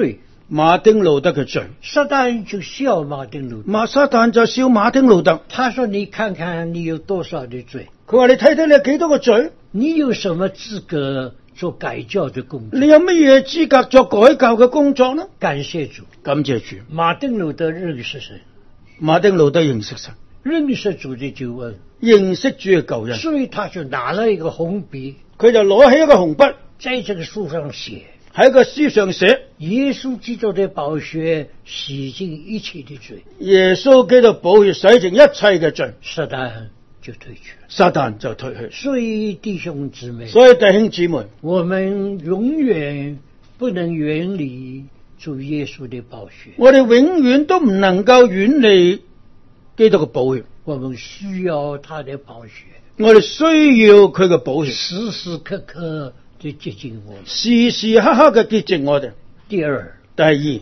馬丁路德嘅罪。 撒旦就笑馬丁路德， 馬撒旦就笑馬丁路德， 他說：你看看你有多少的罪， 佢話你睇睇你有幾多個罪， 你有什麼資格做改教的工作？ 你有乜嘢資格做改教嘅工作呢？ 感謝主， 感謝主。 馬丁路德認識神， 馬丁路德認識神， 認識主的救恩， 認識主嘅救恩， 所以他就拿了一個紅筆， 佢就攞起一個紅筆， 在這個書上寫， 喺個書上寫耶穌基督的寶血洗淨一切的罪， 耶穌基督寶血洗淨一切嘅罪， 撒旦就退去了， 撒旦就退去。 所以弟兄姊妹， 所以弟兄姊妹， 我們永遠不能遠離主耶穌的寶血， 我哋永遠都唔能夠遠離基督嘅寶血， 我們需要他的寶血， 我哋需要佢嘅寶血， 時時刻刻的接近我們， 時時刻刻嘅潔淨我哋。 第二， 第二，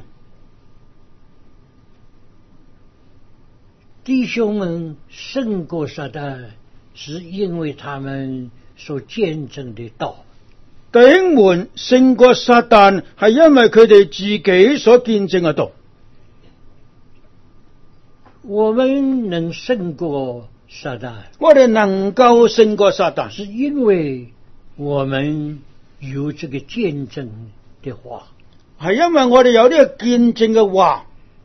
弟兄們勝過撒旦，是因為他們所見證的道。 弟兄們勝過撒旦，係因為佢哋自己所見證嘅道。 我們能勝過撒旦， 我哋能夠勝過撒旦， 是因為我們有這個見證的話。 係因為我哋有呢個見證嘅話。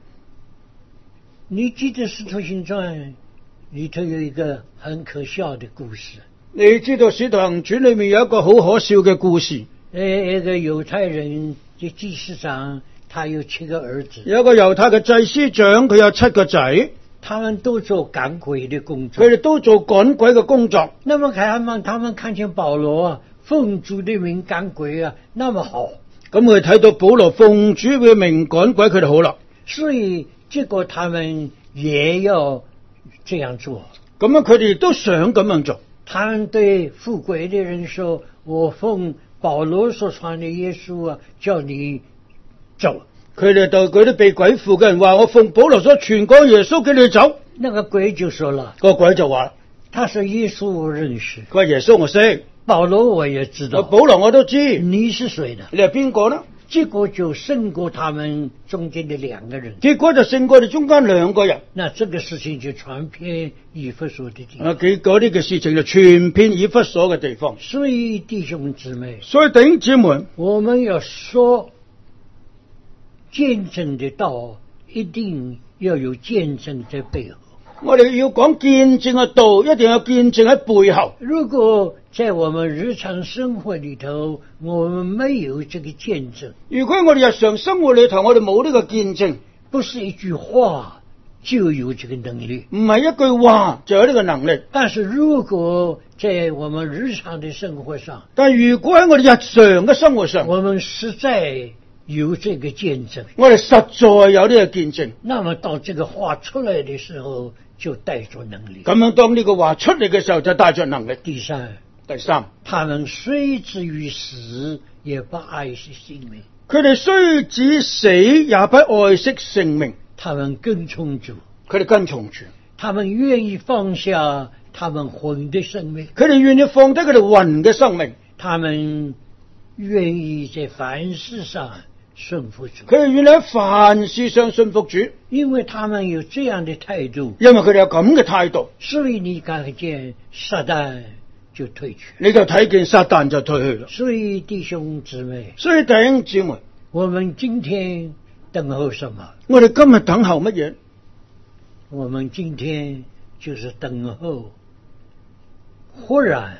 你記得《使徒行傳》裏頭有一個很可笑的故事。 你知道《使徒行傳》裏面有一個好可笑嘅故事。 誒，一個猶太人嘅祭司長，他有七個兒子。 有一個猶太嘅祭司長，佢有七個仔， 他們都做趕鬼的工作。 佢哋都做趕鬼嘅工作。 那麼他們他們看見保羅啊，奉主的名趕鬼啊，那麼好。 咁佢睇到保羅奉主嘅名趕鬼，佢哋好啦。 所以結果他們也要這樣做。 咁樣佢哋都想咁樣做。 他們對附鬼的人說：我奉保羅所傳的耶穌啊，叫你走。 佢哋對嗰啲被鬼附嘅人話：我奉保羅所傳講耶穌，叫你走。 那個鬼就說了， 個鬼就話： 他說耶穌我認識， 佢話耶穌我識， 保羅我也知道， 保羅我都知， 你是誰呢？ 你係邊個呢？ 結果就勝過他們中間的兩個人， 結果就勝過佢哋中間兩個人。 那這個事情就傳遍以弗所的地方。 啊，結果呢個事情就傳遍以弗所嘅地方。 所以弟兄姊妹， 所以弟兄姊妹， 我們要說見證的道，一定要有見證在背後。 我哋要講見證嘅道，一定要見證喺背後。 如果在我們日常生活裏頭，我們沒有這個見證， 如果我哋日常生活裏頭，我哋冇呢個見證， 不是一句話就有這個能力， 唔係一句話就有呢個能力。 但是如果在我們日常的生活上， 但係如果喺我哋日常嘅生活上， 我們實在有這個見證， 我哋實在有呢個見證， 那麼到這個話出來的時候，就帶着能力。 咁樣當呢個話出嚟嘅時候，就帶着能力。 第三， 第三， 他們雖至於死，也不愛惜性命。 佢哋雖至死，也不愛惜性命。 他們跟從主， 佢哋跟從主， 他們願意放下他們魂的生命， 佢哋願意放低佢哋魂嘅生命， 他們願意在凡事上順服主， 佢哋願意喺凡事上順服主， 因為他們有這樣的態度， 因為佢哋有咁嘅態度， 所以你看見撒旦就退去， 你就睇見撒旦就退去啦。 所以弟兄姊妹， 所以弟兄姊妹， 我們今天等候什麼？ 我哋今日等候乜嘢？ 我們今天就是等候，忽然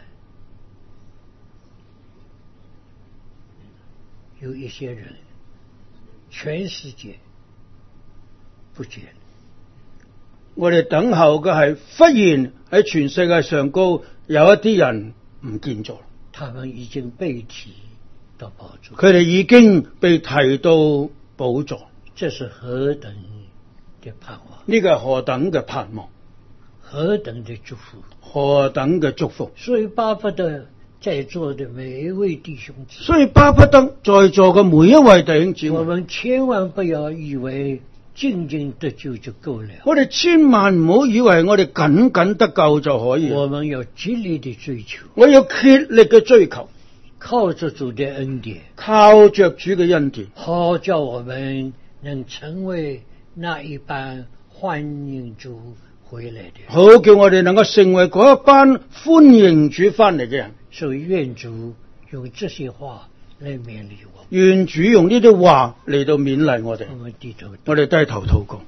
有一些人，全世界不見。 我哋等候嘅係忽然喺全世界上高有一啲人唔見咗， 他們已經被提到寶座， 佢哋已經被提到寶座。 這是何等嘅盼望？ 呢個係何等嘅盼望， 何等嘅祝福， 何等嘅祝福。 所以巴不得在座的每一位弟兄姊妹， 所以巴不得在座嘅每一位弟兄姊妹， 我們千萬不要以為靜靜得救就夠了， 我哋千萬唔好以為我哋僅僅得救就可以。 我們要竭力的追求， 我要竭力嘅追求， 靠着主的恩典， 靠着主嘅恩典， 好叫我們能成為那一班歡迎主回來的。 好叫我哋能夠成為嗰一班歡迎主翻嚟嘅人。 所以願主用這些話來勉勵我。 願主用呢啲話嚟到勉勵我哋。 我們低頭， 我哋低頭禱告。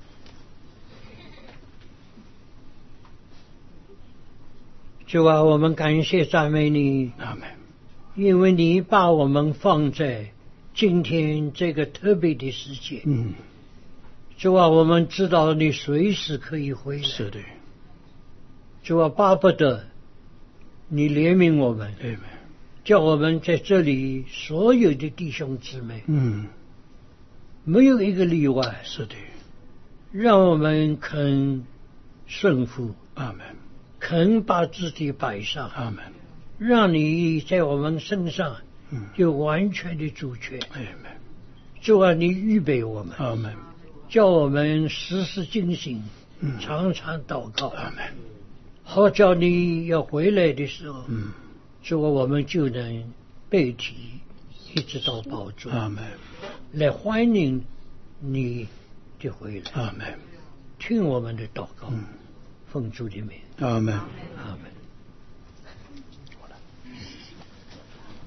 主啊，我們感謝讚美你， 阿們。 因為你把我們放在今天這個特別的時間。 嗯， 主啊，我們知道你隨時可以回來。 是的。 主啊，巴不得你憐憫我們， 阿們。 叫我們在這裡所有的弟兄姊妹， 嗯， 沒有一個例外。 是的。 讓我們肯順服， 阿們。 肯把自己擺上， 阿們。 讓你在我們身上嗯有完全的主權。 阿們。 主啊，你預備我們， 阿們。 叫我們時時警醒， 嗯常常禱告。 阿們。 好叫你要回來的時候， 嗯， 主啊，我們就能背提一直到寶座， 阿們。 來歡迎你的回來。 阿們。 聽我們的禱告， 嗯， 奉主的名， 阿們。 阿們。